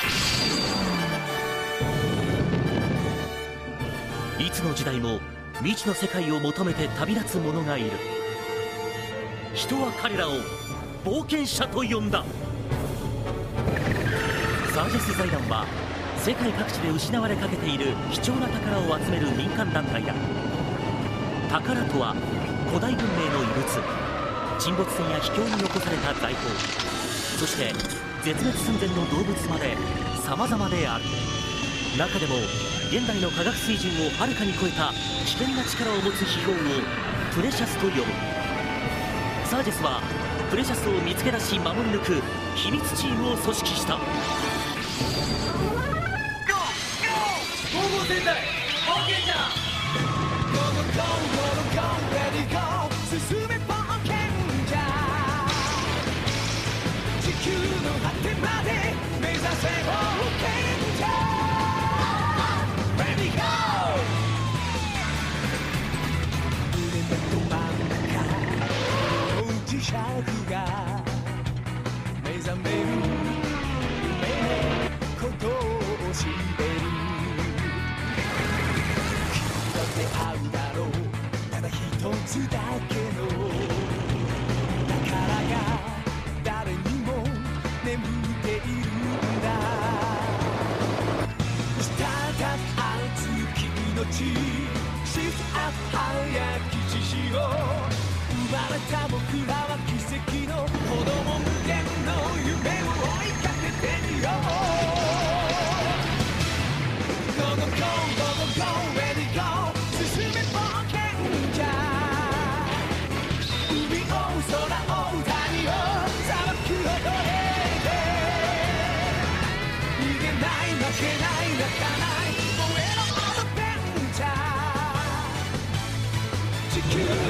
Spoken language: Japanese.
いつの時代も未知の世界を求めて旅立つ者がいる。人は彼らを冒険者と呼んだ。サージェス財団は世界各地で失われかけている貴重な宝を集める民間団体だ。宝とは古代文明の遺物、沈没船や秘境に残された財宝、そして絶滅寸前の動物まで様々である。中でも現代の科学水準をはるかに超えた危険な力を持つ秘宝をプレシャスと呼ぶ。サージェスはプレシャスを見つけ出し守り抜く秘密チームを組織した。 黄金戦隊冒険者進め冒険者、地球の果てまで目指せ冒険者 Ready go 胸のど真ん中の磁石が目覚める夢のことを知ってる。会うだろうただ一つだけの宝が誰にも眠っているんだ。滴熱き命シフトアップ早き知識を生まれた僕らは奇跡の子供無限の夢を追いかけてみよう。 Go go go go go go ready go 進め冒険者、海を空を谷を砂漠を越えて逃げない負けない泣かない燃えろアドベンチャー、地球